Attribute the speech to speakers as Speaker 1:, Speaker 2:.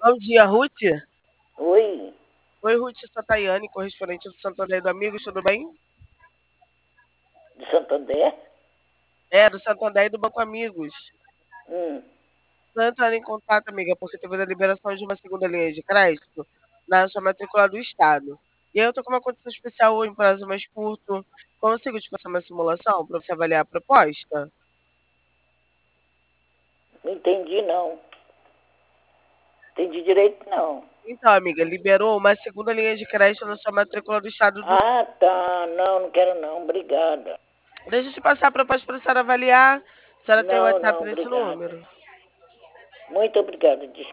Speaker 1: Bom dia, Ruth.
Speaker 2: Oi,
Speaker 1: Oi, Ruth, sou a Tayane, correspondente do Santander do Amigos, tudo bem?
Speaker 2: de Santander?
Speaker 1: É, do Santander e do Banco Amigos.
Speaker 2: Hum,
Speaker 1: Estou entrando em contato, amiga, porque teve a liberação de uma segunda linha de crédito na sua matrícula do Estado. E aí eu tô com uma condição especial em prazo mais curto. Consigo te passar uma simulação para você avaliar a proposta?
Speaker 2: não entendi não. Entendi direito não.
Speaker 1: Então, amiga, liberou uma segunda linha de crédito na sua matrícula do Estado do...
Speaker 2: Ah, tá. Não, não quero não. Obrigada.
Speaker 1: Deixa eu te passar a proposta para a senhora avaliar. A senhora tem o
Speaker 2: Não,
Speaker 1: WhatsApp
Speaker 2: não,
Speaker 1: nesse
Speaker 2: obrigada.
Speaker 1: número?
Speaker 2: Muito obrigada.